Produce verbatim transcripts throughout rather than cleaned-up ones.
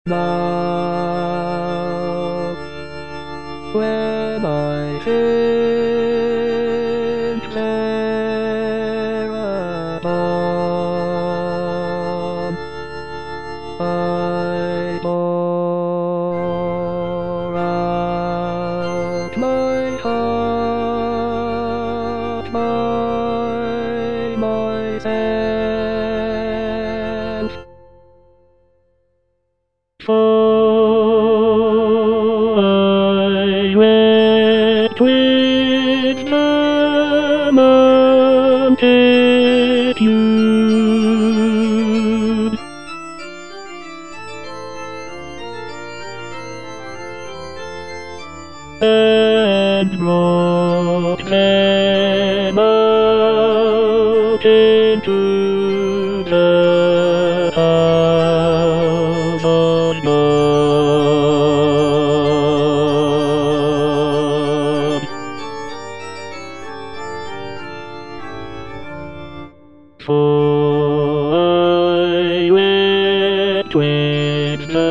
love when I think thereupon I pour out my heart by myself. For I went with the multitude, and brought them out into the house of God. For I went with the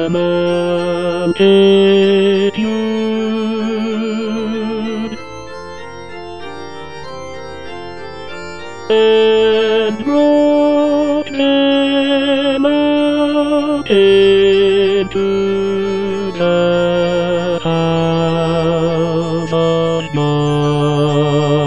multitude, and brought them out into the house of God.